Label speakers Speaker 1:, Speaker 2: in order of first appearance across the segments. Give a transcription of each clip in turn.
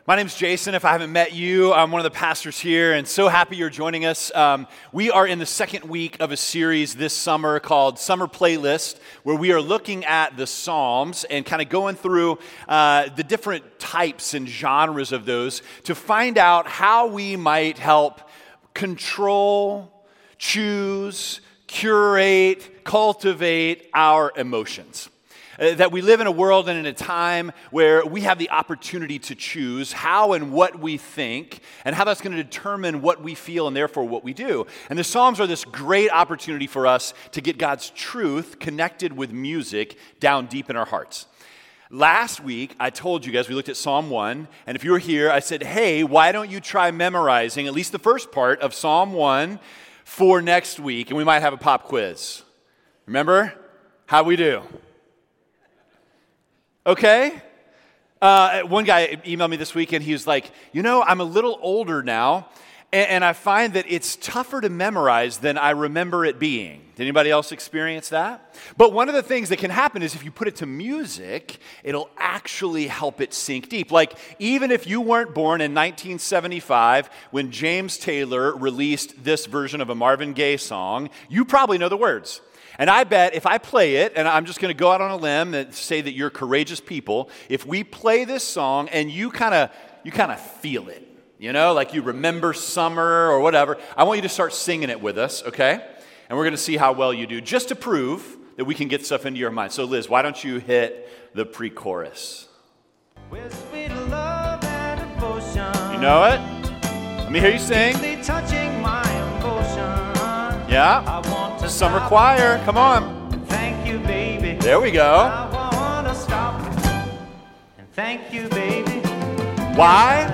Speaker 1: My name's Jason. If I haven't met you, I'm one of the pastors here, and so happy you're joining us. We are in the second week of a series this summer called Summer Playlist, where we are looking at the Psalms and kind of going through the different types and genres of those to find out how we might help control, choose, curate, cultivate our emotions. That we live in a world and in a time where we have the opportunity to choose how and what we think and how that's going to determine what we feel and therefore what we do. And the Psalms are this great opportunity for us to get God's truth connected with music down deep in our hearts. Last week, I told you guys, we looked at Psalm 1, and if you were here, I said, hey, why don't you try memorizing at least the first part of Psalm 1 for next week, and we might have a pop quiz. Remember? How'd we do? Okay? One guy emailed me this weekend. He was like, I'm a little older now, and I find that it's tougher to memorize than I remember it being. Did anybody else experience that? But one of the things that can happen is if you put it to music, it'll actually help it sink deep. Like, even if you weren't born in 1975 when James Taylor released this version of a Marvin Gaye song, you probably know the words. And I bet if I play it, and I'm just going to go out on a limb and say that you're courageous people, if we play this song and you kind of feel it, like you remember summer or whatever, I want you to start singing it with us, okay? And we're going to see how well you do, just to prove that we can get stuff into your mind. So Liz, why don't you hit the pre-chorus? You know it? Let me hear you sing. Yeah. Summer choir, come on.
Speaker 2: Thank you, baby.
Speaker 1: There we go.
Speaker 2: I wanna stop and thank you, baby.
Speaker 1: Why?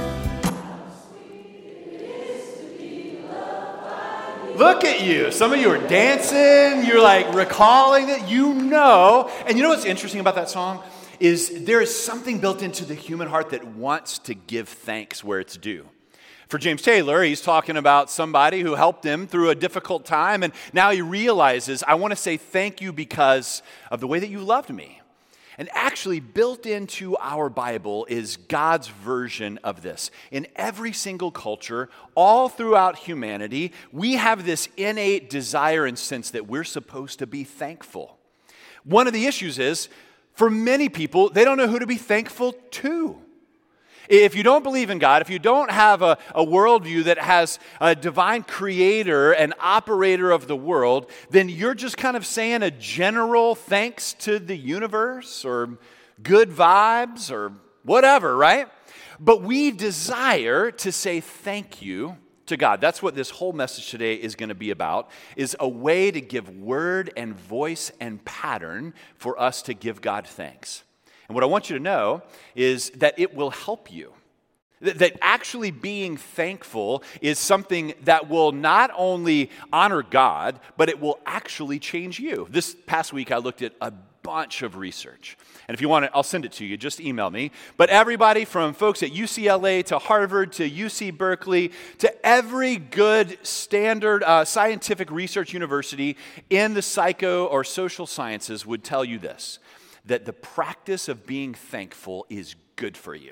Speaker 1: Look at you. Some of you are dancing. You're like recalling it. And you know what's interesting about that song is there is something built into the human heart that wants to give thanks where it's due. For James Taylor, he's talking about somebody who helped him through a difficult time, and now he realizes, I want to say thank you because of the way that you loved me. And actually, built into our Bible is God's version of this. In every single culture, all throughout humanity, we have this innate desire and sense that we're supposed to be thankful. One of the issues is, for many people, they don't know who to be thankful to. If you don't believe in God, if you don't have a worldview that has a divine creator and operator of the world, then you're just kind of saying a general thanks to the universe or good vibes or whatever, right? But we desire to say thank you to God. That's what this whole message today is going to be about, is a way to give word and voice and pattern for us to give God thanks. And what I want you to know is that it will help you. That actually being thankful is something that will not only honor God, but it will actually change you. This past week, I looked at a bunch of research. And if you want it, I'll send it to you. Just email me. But everybody from folks at UCLA to Harvard to UC Berkeley to every good standard scientific research university in the psycho or social sciences would tell you this, that the practice of being thankful is good for you.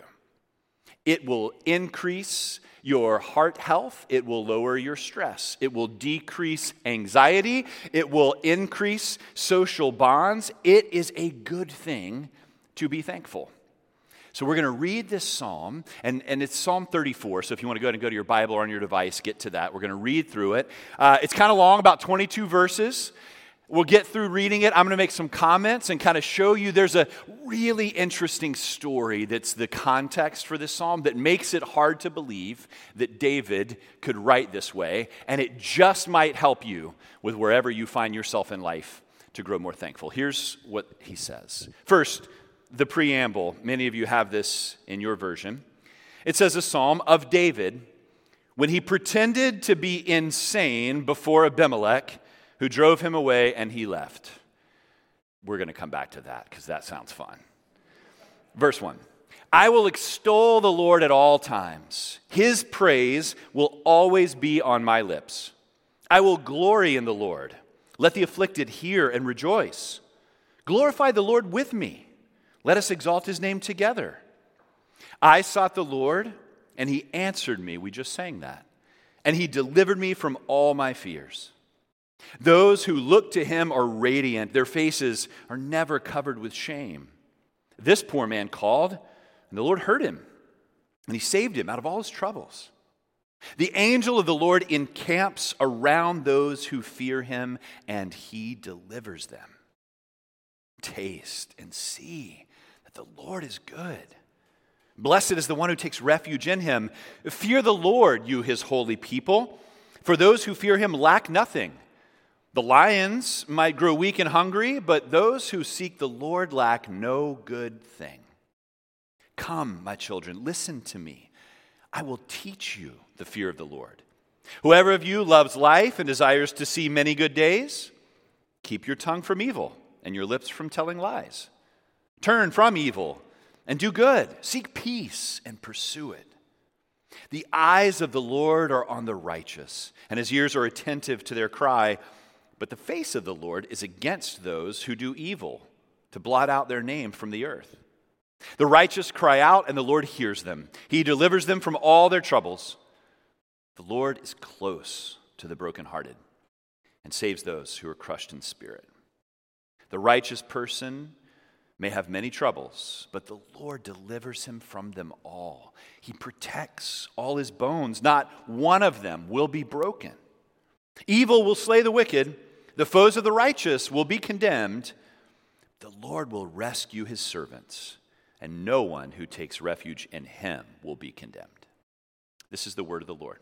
Speaker 1: It will increase your heart health. It will lower your stress. It will decrease anxiety. It will increase social bonds. It is a good thing to be thankful. So we're going to read this psalm, and it's Psalm 34. So if you want to go ahead and go to your Bible or on your device, get to that. We're going to read through it. It's kind of long, about 22 verses. We'll get through reading it. I'm going to make some comments and kind of show you there's a really interesting story that's the context for this psalm that makes it hard to believe that David could write this way, and it just might help you with wherever you find yourself in life to grow more thankful. Here's what he says. First, the preamble. Many of you have this in your version. It says a psalm of David when he pretended to be insane before Abimelech, who drove him away, and he left. We're going to come back to that because that sounds fun. Verse 1. I will extol the Lord at all times. His praise will always be on my lips. I will glory in the Lord. Let the afflicted hear and rejoice. Glorify the Lord with me. Let us exalt his name together. I sought the Lord, and he answered me. We just sang that. And he delivered me from all my fears. Those who look to him are radiant. Their faces are never covered with shame. This poor man called, and the Lord heard him, and he saved him out of all his troubles. The angel of the Lord encamps around those who fear him, and he delivers them. Taste and see that the Lord is good. Blessed is the one who takes refuge in him. Fear the Lord, you his holy people, for those who fear him lack nothing. The lions might grow weak and hungry, but those who seek the Lord lack no good thing. Come, my children, listen to me. I will teach you the fear of the Lord. Whoever of you loves life and desires to see many good days, keep your tongue from evil and your lips from telling lies. Turn from evil and do good. Seek peace and pursue it. The eyes of the Lord are on the righteous, and his ears are attentive to their cry. But the face of the Lord is against those who do evil, to blot out their name from the earth. The righteous cry out, and the Lord hears them. He delivers them from all their troubles. The Lord is close to the brokenhearted and saves those who are crushed in spirit. The righteous person may have many troubles, but the Lord delivers him from them all. He protects all his bones. Not one of them will be broken. Evil will slay the wicked. The foes of the righteous will be condemned. The Lord will rescue his servants, and no one who takes refuge in him will be condemned. This is the word of the Lord.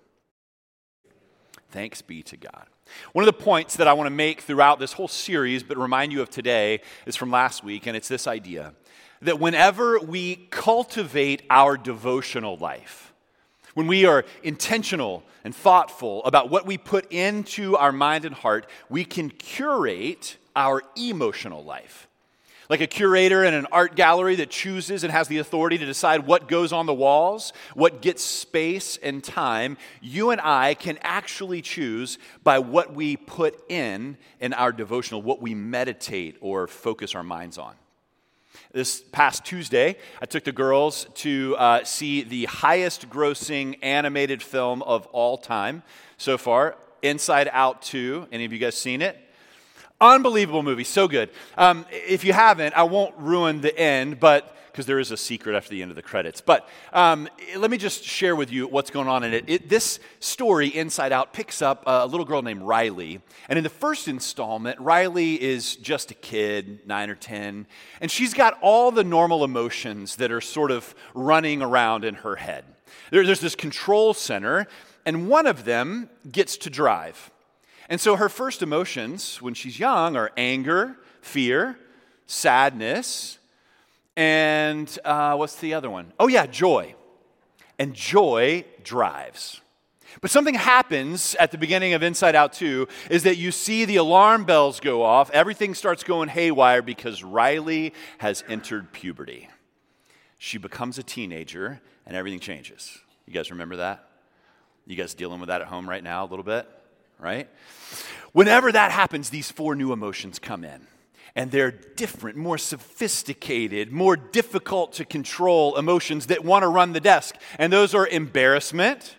Speaker 1: Thanks be to God. One of the points that I want to make throughout this whole series, but remind you of today, is from last week, and it's this idea that whenever we cultivate our devotional life, when we are intentional and thoughtful about what we put into our mind and heart, we can curate our emotional life. Like a curator in an art gallery that chooses and has the authority to decide what goes on the walls, what gets space and time, you and I can actually choose by what we put in our devotional, what we meditate or focus our minds on. This past Tuesday, I took the girls to see the highest grossing animated film of all time so far, Inside Out 2. Any of you guys seen it? Unbelievable movie, so good. If you haven't, I won't ruin the end, but because there is a secret after the end of the credits. But let me just share with you what's going on in it. This story, Inside Out, picks up a little girl named Riley. And in the first installment, Riley is just a kid, 9 or 10, and she's got all the normal emotions that are sort of running around in her head. There's this control center, and one of them gets to drive. And so her first emotions when she's young are anger, fear, sadness, and what's the other one? Oh yeah, joy. And joy drives. But something happens at the beginning of Inside Out 2 is that you see the alarm bells go off, everything starts going haywire because Riley has entered puberty. She becomes a teenager and everything changes. You guys remember that? You guys dealing with that at home right now a little bit? Right? Whenever that happens, these 4 new emotions come in. And they're different, more sophisticated, more difficult to control emotions that want to run the desk. And those are embarrassment,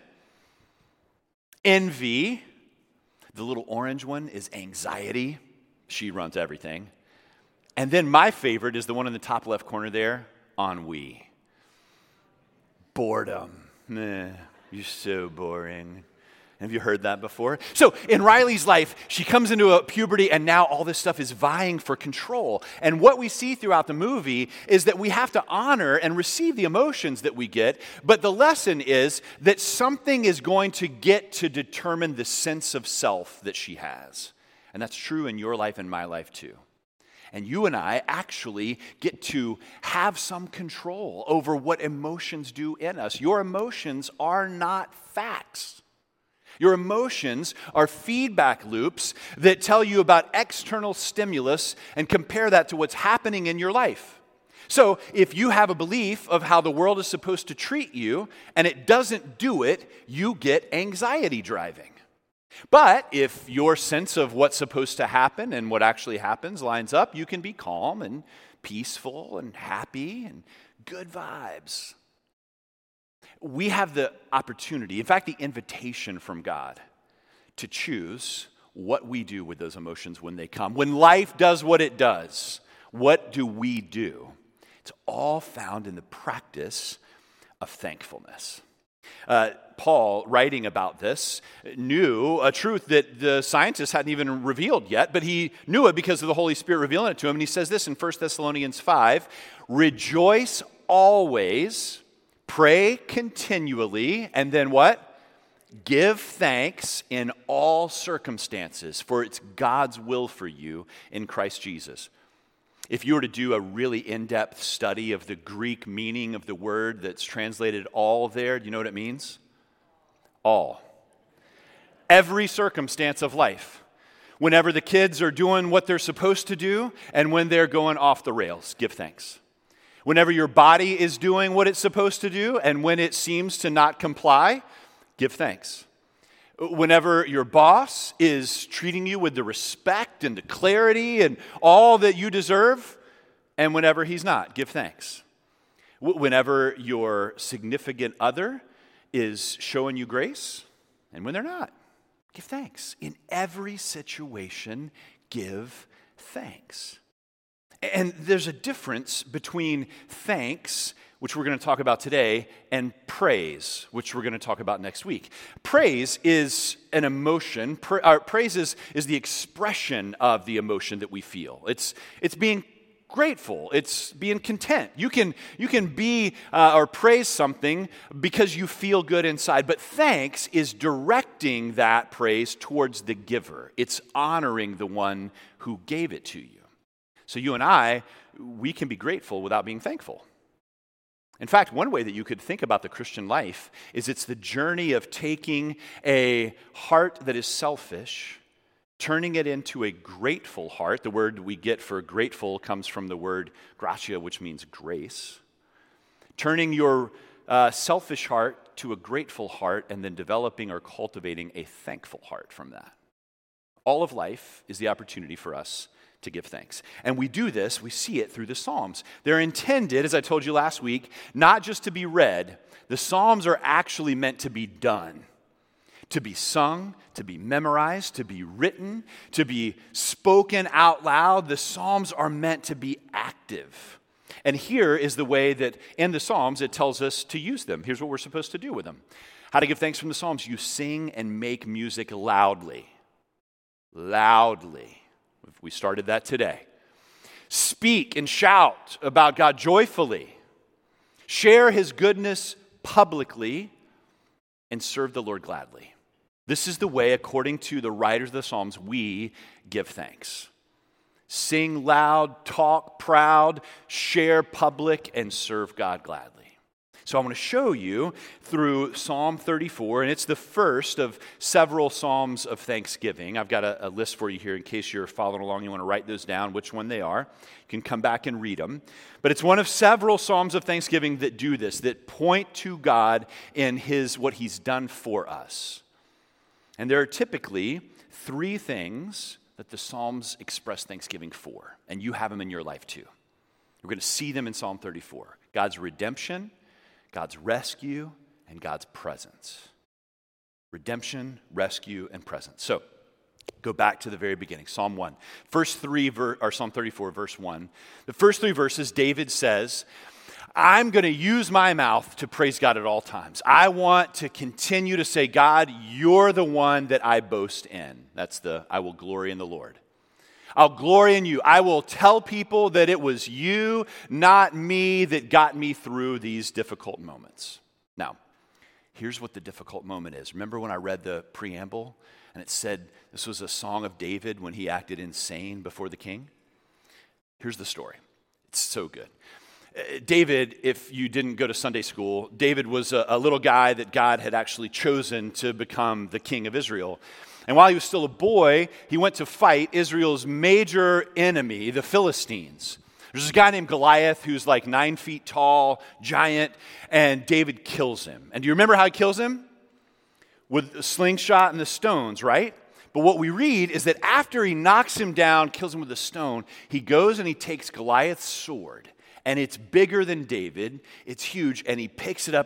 Speaker 1: envy. The little orange one is anxiety. She runs everything. And then my favorite is the one in the top left corner there, ennui. Boredom. You're so boring. Have you heard that before? So in Riley's life, she comes into a puberty and now all this stuff is vying for control. And what we see throughout the movie is that we have to honor and receive the emotions that we get. But the lesson is that something is going to get to determine the sense of self that she has. And that's true in your life and my life too. And you and I actually get to have some control over what emotions do in us. Your emotions are not facts. Your emotions are feedback loops that tell you about external stimulus and compare that to what's happening in your life. So if you have a belief of how the world is supposed to treat you and it doesn't do it, you get anxiety driving. But if your sense of what's supposed to happen and what actually happens lines up, you can be calm and peaceful and happy and good vibes. we have the opportunity, in fact, the invitation from God to choose what we do with those emotions when they come. When life does what it does, what do we do? It's all found in the practice of thankfulness. Paul, writing about this, knew a truth that the scientists hadn't even revealed yet, but he knew it because of the Holy Spirit revealing it to him. And he says this in 1 Thessalonians 5, rejoice always, pray continually, and then what? Give thanks in all circumstances, for it's God's will for you in Christ Jesus. If you were to do a really in-depth study of the Greek meaning of the word that's translated all there, do you know what it means? All. Every circumstance of life. Whenever the kids are doing what they're supposed to do and when they're going off the rails, give thanks. Whenever your body is doing what it's supposed to do and when it seems to not comply, give thanks. Whenever your boss is treating you with the respect and the clarity and all that you deserve, and whenever he's not, give thanks. Whenever your significant other is showing you grace, and when they're not, give thanks. In every situation, give thanks. And there's a difference between thanks, which we're going to talk about today, and praise, which we're going to talk about next week. Praise is an emotion. Praise is the expression of the emotion that we feel. It's being grateful. It's being content. You can be or praise something because you feel good inside, but thanks is directing that praise towards the giver. It's honoring the one who gave it to you. So you and I, we can be grateful without being thankful. In fact, one way that you could think about the Christian life is it's the journey of taking a heart that is selfish, turning it into a grateful heart. The word we get for grateful comes from the word gratia, which means grace. Turning your selfish heart to a grateful heart and then developing or cultivating a thankful heart from that. All of life is the opportunity for us to give thanks. And we do this, we see it through the Psalms. They're intended, as I told you last week, not just to be read. The Psalms are actually meant to be done, to be sung, to be memorized, to be written, to be spoken out loud. The Psalms are meant to be active. And here is the way that in the Psalms it tells us to use them. Here's what we're supposed to do with them. How to give thanks from the Psalms. You sing and make music loudly. Loudly. We started that today. Speak and shout about God joyfully. Share his goodness publicly and serve the Lord gladly. This is the way, according to the writers of the Psalms, we give thanks. Sing loud, talk proud, share public, and serve God gladly. So I want to show you through Psalm 34, and it's the first of several Psalms of Thanksgiving. I've got a list for you here in case you're following along. You want to write those down, which one they are. You can come back and read them. But it's one of several Psalms of Thanksgiving that do this, that point to God in what he's done for us. And there are typically three things that the Psalms express thanksgiving for, and you have them in your life too. We're going to see them in Psalm 34. God's redemption, God's rescue, and God's presence. Redemption, rescue, and presence. So, go back to the very beginning, Psalm 1. Psalm 34, verse 1. The first three verses, David says, I'm going to use my mouth to praise God at all times. I want to continue to say, God, you're the one that I boast in. That's I will glory in the Lord. I'll glory in you. I will tell people that it was you, not me, that got me through these difficult moments. Now, here's what the difficult moment is. Remember when I read the preamble and it said this was a song of David when he acted insane before the king? Here's the story. It's so good. David, if you didn't go to Sunday school, David was a little guy that God had actually chosen to become the king of Israel. And while he was still a boy, he went to fight Israel's major enemy, the Philistines. There's this guy named Goliath who's like 9 feet tall, giant, and David kills him. And do you remember how he kills him? With a slingshot and the stones, right? But what we read is that after he knocks him down, kills him with a stone, he goes and he takes Goliath's sword. And it's bigger than David, it's huge, and he picks it up and he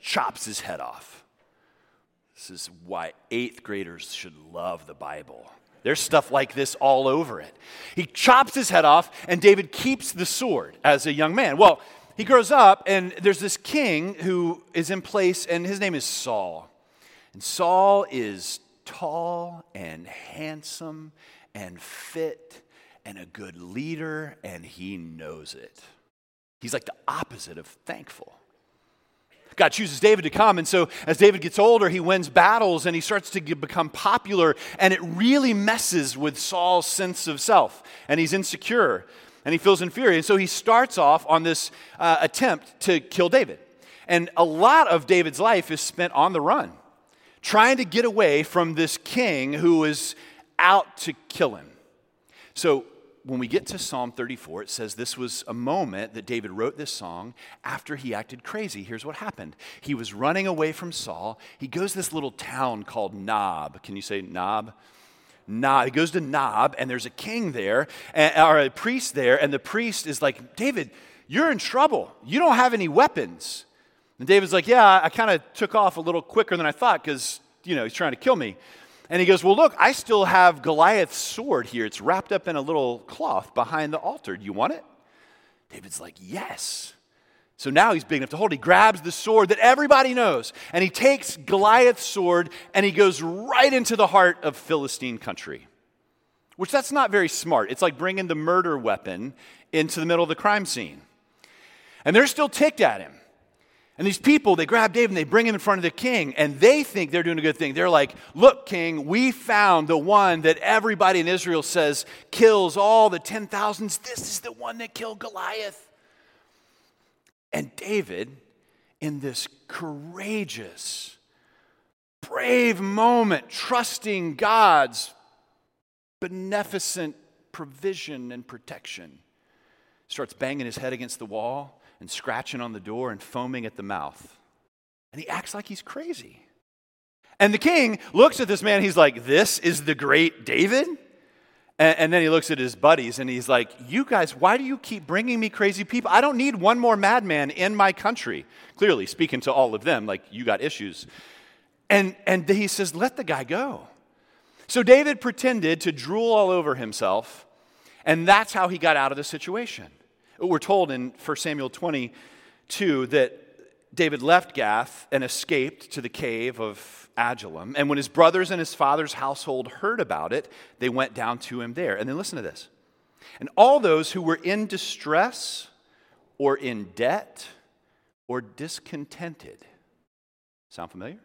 Speaker 1: chops his head off. This is why 8th graders should love the Bible. There's stuff like this all over it. He chops his head off, and David keeps the sword as a young man. Well, he grows up, and there's this king who is in place, and his name is Saul. And Saul is tall and handsome and fit and a good leader, and he knows it. He's like the opposite of thankful. God chooses David to come, and so as David gets older, he wins battles, and he starts to become popular, and it really messes with Saul's sense of self, and he's insecure, and he feels inferior, and so he starts off on this attempt to kill David. And a lot of David's life is spent on the run, trying to get away from this king who is out to kill him. So when we get to Psalm 34, it says this was a moment that David wrote this song after he acted crazy. Here's what happened. He was running away from Saul. He goes to this little town called Nob. Can you say Nob? Nob. He goes to Nob, and there's a king there, or a priest there, and the priest is like, David, you're in trouble. You don't have any weapons. And David's like, yeah, I kind of took off a little quicker than I thought because, he's trying to kill me. And he goes, well, look, I still have Goliath's sword here. It's wrapped up in a little cloth behind the altar. Do you want it? David's like, yes. So now he's big enough to hold. He grabs the sword that everybody knows, and he takes Goliath's sword, and he goes right into the heart of Philistine country, which that's not very smart. It's like bringing the murder weapon into the middle of the crime scene. And they're still ticked at him. And these people, they grab David and they bring him in front of the king, and they think they're doing a good thing. They're like, look, king, we found the one that everybody in Israel says kills all the 10,000s. This is the one that killed Goliath. And David, in this courageous, brave moment, trusting God's beneficent provision and protection, starts banging his head against the wall and scratching on the door and foaming at the mouth. And he acts like he's crazy. And the king looks at this man, he's like, this is the great David? And then he looks at his buddies and he's like, you guys, why do you keep bringing me crazy people? I don't need one more madman in my country. Clearly speaking to all of them, like, you got issues. And he says, let the guy go. So David pretended to drool all over himself, and that's how he got out of the situation. We're told in 1 Samuel 22 that David left Gath and escaped to the cave of Adullam. And when his brothers and his father's household heard about it, they went down to him there. And then listen to this. And all those who were in distress or in debt or discontented. Sound familiar?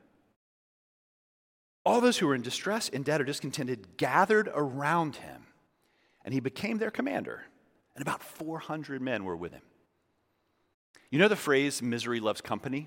Speaker 1: All those who were in distress, in debt, or discontented gathered around him, and he became their commander. And about 400 men were with him. You know the phrase, misery loves company?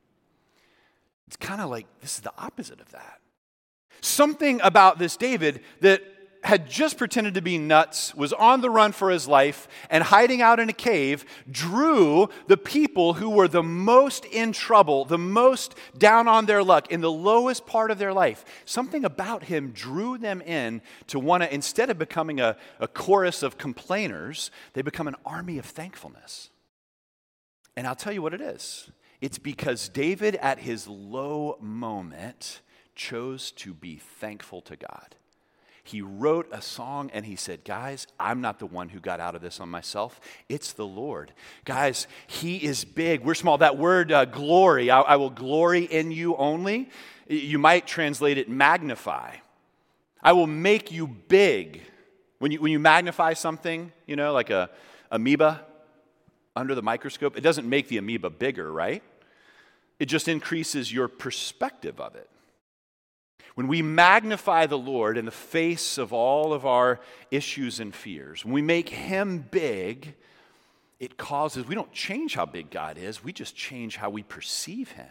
Speaker 1: It's kind of like, this is the opposite of that. Something about this David that had just pretended to be nuts, was on the run for his life, and hiding out in a cave, drew the people who were the most in trouble, the most down on their luck, in the lowest part of their life. Something about him drew them in to want to, instead of becoming a chorus of complainers, they become an army of thankfulness. And I'll tell you what it is. It's because David, at his low moment, chose to be thankful to God. He wrote a song and he said, guys, I'm not the one who got out of this on myself. It's the Lord. Guys, he is big. We're small. That word glory, I will glory in you only. You might translate it magnify. I will make you big. When you magnify something, like a amoeba under the microscope, it doesn't make the amoeba bigger, right? It just increases your perspective of it. When we magnify the Lord in the face of all of our issues and fears, when we make him big, it causes, we don't change how big God is, we just change how we perceive him.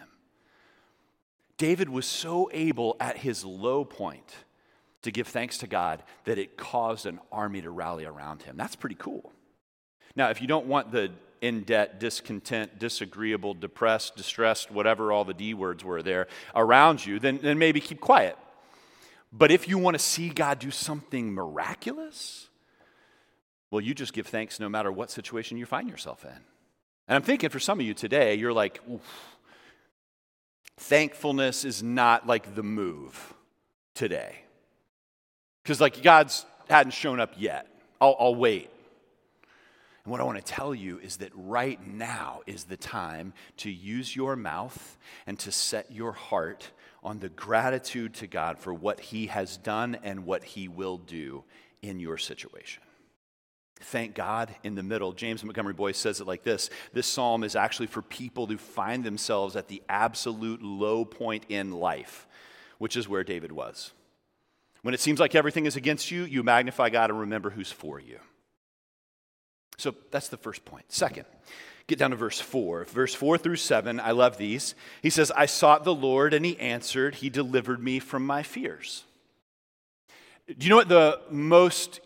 Speaker 1: David was so able at his low point to give thanks to God that it caused an army to rally around him. That's pretty cool. Now, if you don't want the in debt, discontent, disagreeable, depressed, distressed, whatever all the D words were there around you, then maybe keep quiet. But if you want to see God do something miraculous, well, you just give thanks no matter what situation you find yourself in. And I'm thinking for some of you today, you're like, oof, Thankfulness is not like the move today. Because like God's hadn't shown up yet. I'll wait. And what I want to tell you is that right now is the time to use your mouth and to set your heart on the gratitude to God for what he has done and what he will do in your situation. Thank God in the middle. James Montgomery Boyce says it like this. This psalm is actually for people who find themselves at the absolute low point in life, which is where David was. When it seems like everything is against you, you magnify God and remember who's for you. So that's the first point. Second, get down to verse 4. Verse 4 through 7, I love these. He says, I sought the Lord and he answered. He delivered me from my fears. Do you know what the most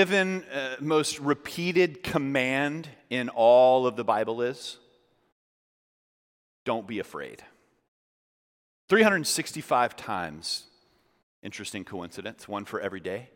Speaker 1: repeated command in all of the Bible is? Don't be afraid. 365 times. Interesting coincidence, one for every day.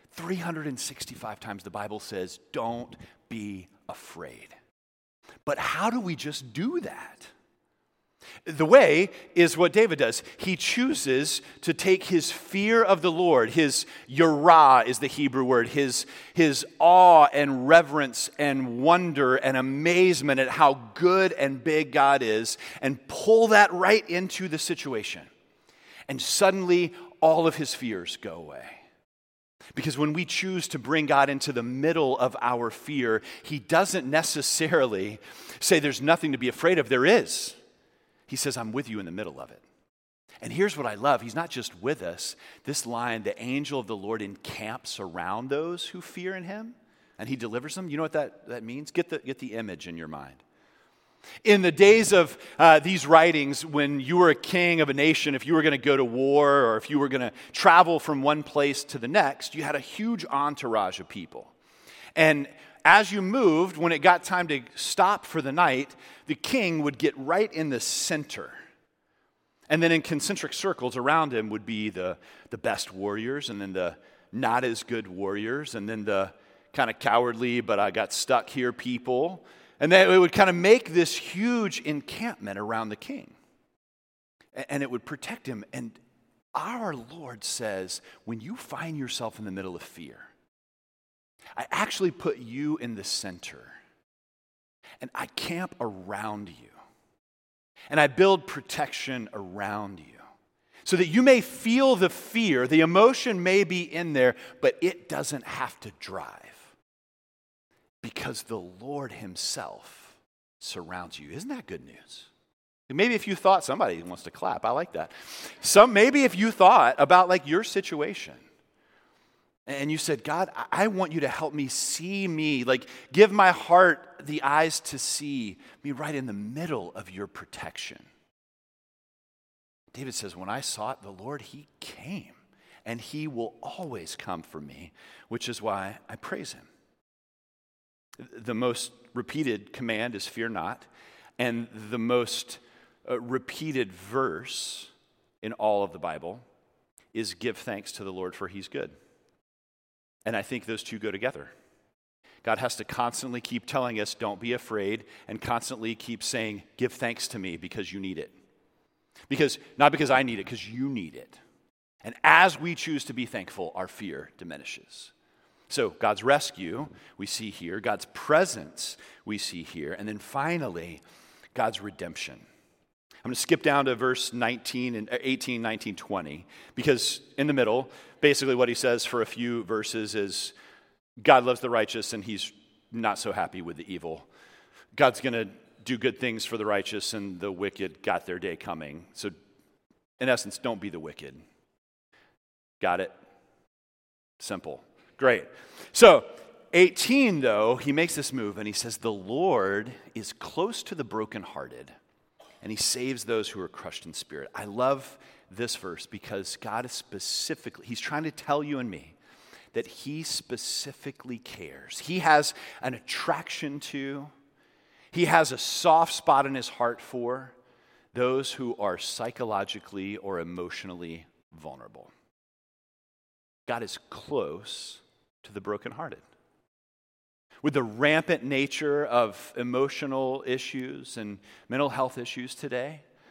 Speaker 1: 365 times the Bible says, don't be afraid. But how do we just do that? The way is what David does. He chooses to take his fear of the Lord, his yirah is the Hebrew word, his awe and reverence and wonder and amazement at how good and big God is, and pull that right into the situation. And suddenly, all of his fears go away. Because when we choose to bring God into the middle of our fear, he doesn't necessarily say there's nothing to be afraid of. There is. He says, I'm with you in the middle of it. And here's what I love. He's not just with us. This line, the angel of the Lord encamps around those who fear in him, and he delivers them. You know what that means? Get the image in your mind. In the days of these writings, when you were a king of a nation, if you were going to go to war or if you were going to travel from one place to the next, you had a huge entourage of people. And as you moved, when it got time to stop for the night, the king would get right in the center. And then in concentric circles around him would be the best warriors, and then the not as good warriors, and then the kind of cowardly, but I got stuck here people. And then it would kind of make this huge encampment around the king. And it would protect him. And our Lord says, when you find yourself in the middle of fear, I actually put you in the center. And I camp around you. And I build protection around you. So that you may feel the fear, the emotion may be in there, but it doesn't have to drive. Because the Lord himself surrounds you. Isn't that good news? Maybe if you thought, somebody wants to clap, I like that. Maybe if you thought about like your situation and you said, God, I want you to help me see me, like give my heart the eyes to see me right in the middle of your protection. David says, when I sought the Lord, he came, and he will always come for me, which is why I praise him. The most repeated command is fear not, and the most repeated verse in all of the Bible is give thanks to the Lord for he's good. And I think those two go together. God has to constantly keep telling us don't be afraid, and constantly keep saying give thanks to me because you need it. Not because I need it, because you need it. And as we choose to be thankful, our fear diminishes. So God's rescue, we see here. God's presence, we see here. And then finally, God's redemption. I'm going to skip down to verse 18, 19, 20. Because in the middle, basically what he says for a few verses is God loves the righteous and he's not so happy with the evil. God's going to do good things for the righteous and the wicked got their day coming. So in essence, don't be the wicked. Got it? Simple. Great. So, 18, though, he makes this move and he says, the Lord is close to the brokenhearted and he saves those who are crushed in spirit. I love this verse because God is he's trying to tell you and me that he specifically cares. He has an attraction to, he has a soft spot in his heart for those who are psychologically or emotionally vulnerable. God is close to the brokenhearted. With the rampant nature of emotional issues and mental health issues today,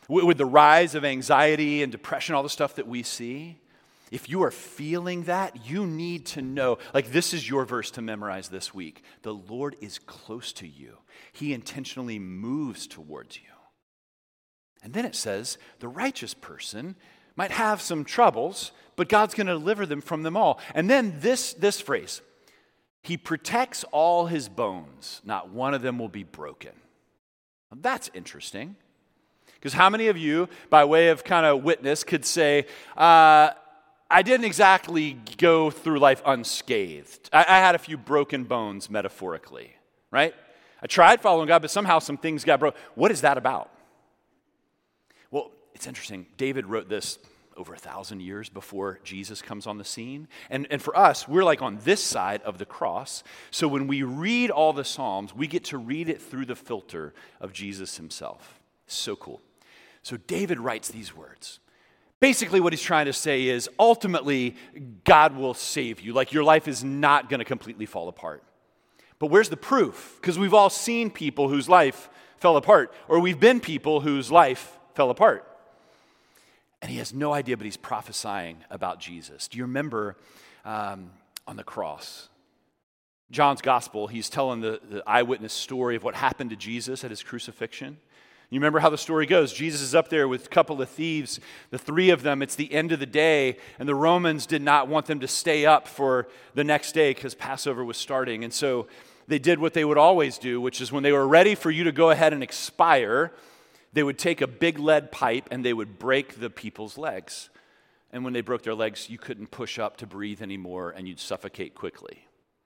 Speaker 1: With the rise of anxiety and depression, all the stuff that we see, if you are feeling that, you need to know, like this is your verse to memorize this week. The Lord is close to you. He intentionally moves towards you. And then it says, the righteous person might have some troubles, but God's going to deliver them from them all. And then this phrase, he protects all his bones. Not one of them will be broken. Well, that's interesting. Because how many of you, by way of kind of witness, could say, I didn't exactly go through life unscathed. I had a few broken bones, metaphorically, right? I tried following God, but somehow some things got broken. What is that about? Well, it's interesting. David wrote this over 1,000 years before Jesus comes on the scene. And for us, we're like on this side of the cross. So when we read all the Psalms, we get to read it through the filter of Jesus himself. So cool. So David writes these words. Basically what he's trying to say is ultimately God will save you. Like your life is not going to completely fall apart. But where's the proof? Because we've all seen people whose life fell apart, or we've been people whose life fell apart. And he has no idea, but he's prophesying about Jesus. Do you remember on the cross? John's gospel, he's telling the eyewitness story of what happened to Jesus at his crucifixion. You remember how the story goes. Jesus is up there with a couple of thieves, the three of them. It's the end of the day, and the Romans did not want them to stay up for the next day because Passover was starting. And so they did what they would always do, which is when they were ready for you to go ahead and expire, they would take a big lead pipe and they would break the people's legs. And when they broke their legs, you couldn't push up to breathe anymore and you'd suffocate quickly.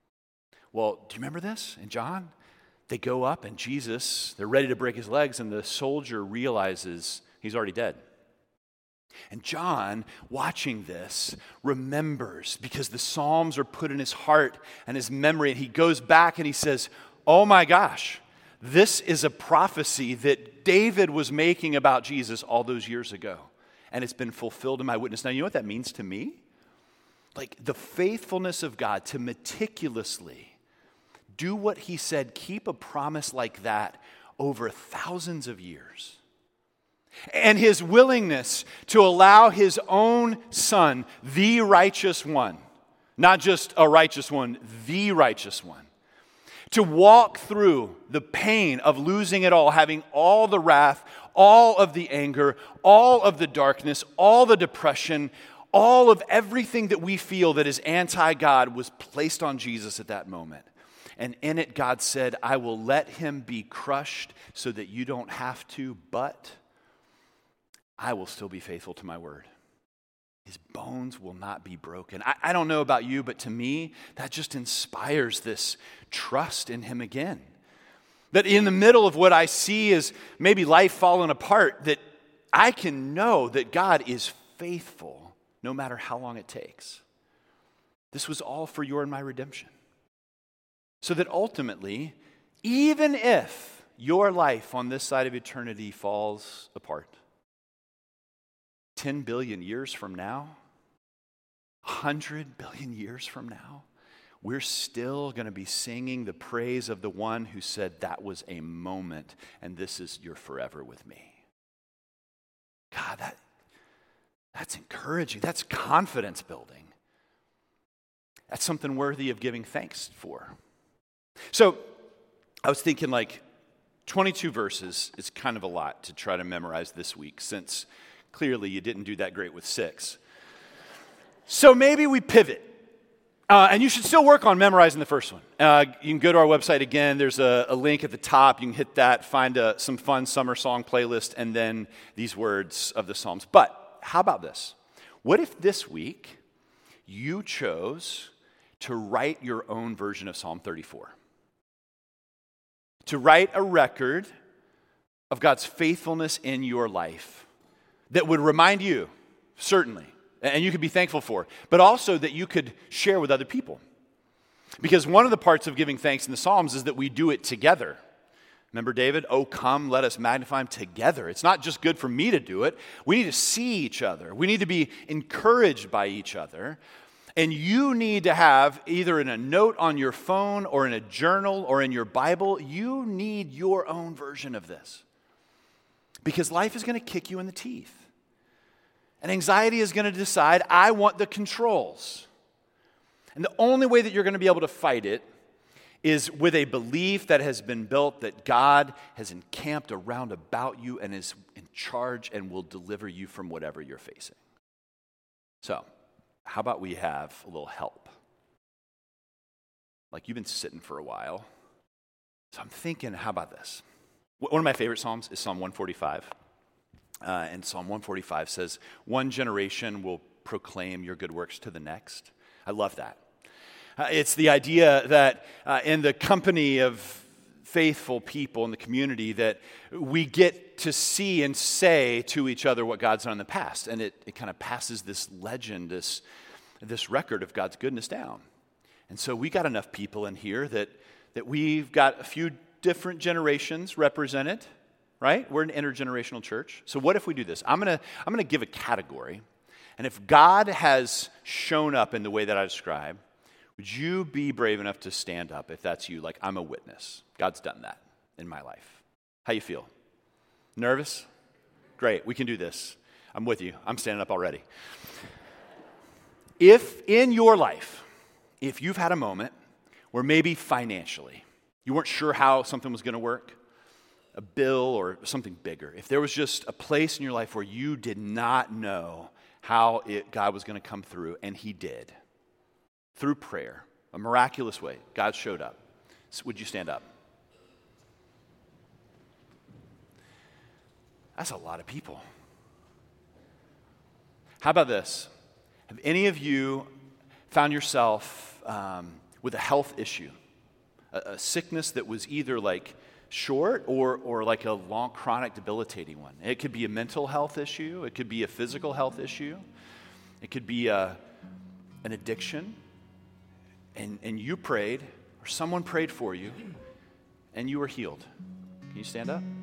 Speaker 1: Well, do you remember this in John? They go up and Jesus, they're ready to break his legs, and the soldier realizes he's already dead. And John, watching this, remembers because the Psalms are put in his heart and his memory, and he goes back and he says, oh my gosh, this is a prophecy that David was making about Jesus all those years ago, and it's been fulfilled in my witness. Now, you know what that means to me? Like the faithfulness of God to meticulously do what he said, keep a promise like that over thousands of years. And his willingness to allow his own son, the righteous one, not just a righteous one, the righteous one, to walk through the pain of losing it all, having all the wrath, all of the anger, all of the darkness, all the depression, all of everything that we feel that is anti-God was placed on Jesus at that moment. And in it, God said, I will let him be crushed so that you don't have to, but I will still be faithful to my word. His bones will not be broken. I don't know about you, but to me, that just inspires this trust in him again. That in the middle of what I see is maybe life falling apart, that I can know that God is faithful no matter how long it takes. This was all for your and my redemption. So that ultimately, even if your life on this side of eternity falls apart, 10 billion years from now, 100 billion years from now, we're still going to be singing the praise of the one who said that was a moment and this is your forever with me. God, that's encouraging. That's confidence building. That's something worthy of giving thanks for. So I was thinking like 22 verses is kind of a lot to try to memorize this week since clearly you didn't do that great with 6. So maybe we pivot. And you should still work on memorizing the first one. You can go to our website again. There's a link at the top. You can hit that, find some fun summer song playlist, and then these words of the Psalms. But how about this? What if this week you chose to write your own version of Psalm 34? To write a record of God's faithfulness in your life that would remind you, certainly, and you could be thankful for, but also that you could share with other people. Because one of the parts of giving thanks in the Psalms is that we do it together. Remember David? Oh, come, let us magnify him together. It's not just good for me to do it. We need to see each other. We need to be encouraged by each other. And you need to have, either in a note on your phone or in a journal or in your Bible, you need your own version of this. Because life is going to kick you in the teeth. And anxiety is going to decide, I want the controls. And the only way that you're going to be able to fight it is with a belief that has been built that God has encamped around about you and is in charge and will deliver you from whatever you're facing. So, how about we have a little help? Like you've been sitting for a while. So I'm thinking, how about this? One of my favorite Psalms is Psalm 145. And Psalm 145 says, one generation will proclaim your good works to the next. I love that. It's the idea that in the company of faithful people in the community that we get to see and say to each other what God's done in the past. And it kind of passes this legend, this record of God's goodness down. And so we got enough people in here that we've got a few different generations represented, right? We're an intergenerational church. So what if we do this? I'm gonna give a category. And if God has shown up in the way that I describe, would you be brave enough to stand up if that's you? Like, I'm a witness. God's done that in my life. How you feel? Nervous? Great, we can do this. I'm with you. I'm standing up already. If in your life, if you've had a moment where maybe financially you weren't sure how something was going to work, a bill or something bigger, if there was just a place in your life where you did not know how God was going to come through, and he did, through prayer, a miraculous way, God showed up. So would you stand up? That's a lot of people. How about this? Have any of you found yourself with a health issue, a sickness that was either like short or like a long, chronic, debilitating one? It could be a mental health issue. It could be a physical health issue. It could be an addiction. And you prayed, or someone prayed for you, and you were healed. Can you stand up?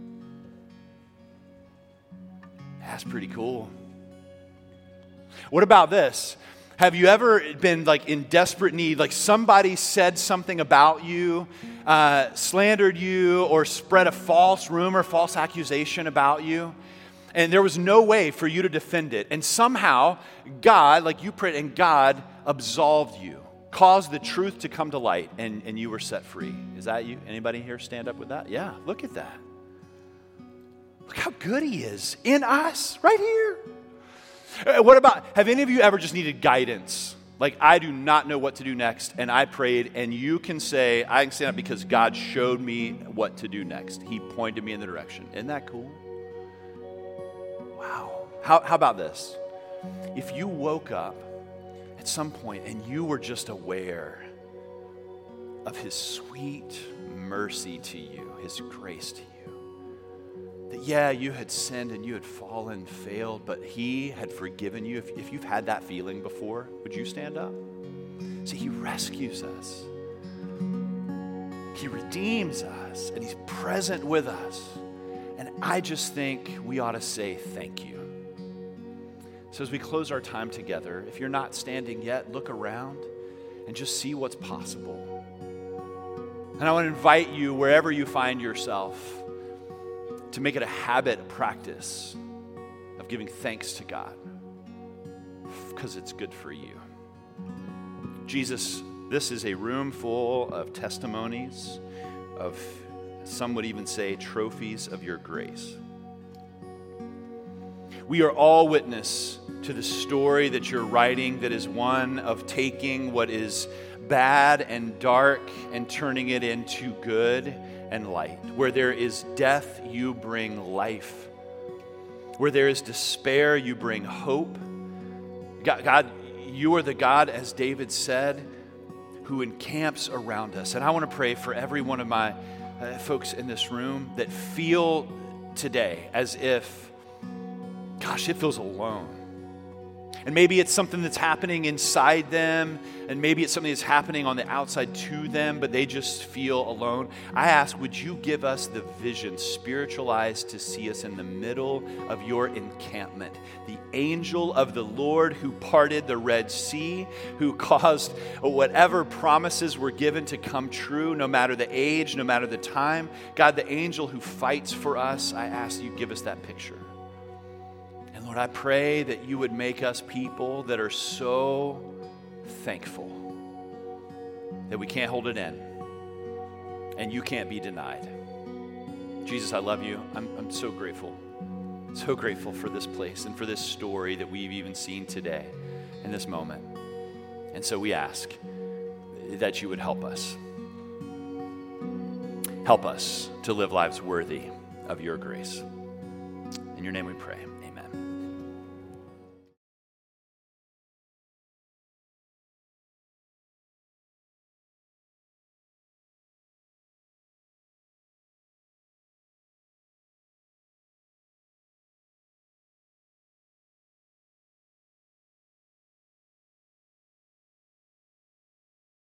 Speaker 1: That's pretty cool. What about this? Have you ever been like in desperate need, like somebody said something about you, slandered you, or spread a false rumor, false accusation about you, and there was no way for you to defend it, and somehow God, like you prayed, and God absolved you, caused the truth to come to light, and you were set free. Is that you? Anybody here stand up with that? Yeah, look at that. Look how good he is in us, right here. What about, have any of you ever just needed guidance? Like, I do not know what to do next, and I prayed, and you can say, I can stand up because God showed me what to do next. He pointed me in the direction. Isn't that cool? Wow. How about this? If you woke up at some point and you were just aware of his sweet mercy to you, his grace to you, that yeah, you had sinned and you had fallen, failed, but he had forgiven you. If you've had that feeling before, would you stand up? See, he rescues us. He redeems us, and he's present with us. And I just think we ought to say thank you. So as we close our time together, if you're not standing yet, look around and just see what's possible. And I want to invite you, wherever you find yourself, to make it a habit, a practice of giving thanks to God because it's good for you. Jesus, this is a room full of testimonies, of some would even say trophies of your grace. We are all witness to the story that you're writing that is one of taking what is bad and dark and turning it into good and light. Where there is death, you bring life. Where there is despair, you bring hope. God, you are the God, as David said, who encamps around us. And I want to pray for every one of my folks in this room that feel today as if, gosh, it feels alone. And maybe it's something that's happening inside them, and maybe it's something that's happening on the outside to them, but they just feel alone. I ask, would you give us the vision, spiritual eyes, to see us in the middle of your encampment? The angel of the Lord who parted the Red Sea, who caused whatever promises were given to come true, no matter the age, no matter the time. God, the angel who fights for us, I ask you, give us that picture. And Lord, I pray that you would make us people that are so thankful that we can't hold it in and you can't be denied. Jesus, I love you. I'm so grateful. So grateful for this place and for this story that we've even seen today in this moment. And so we ask that you would help us. Help us to live lives worthy of your grace. In your name we pray.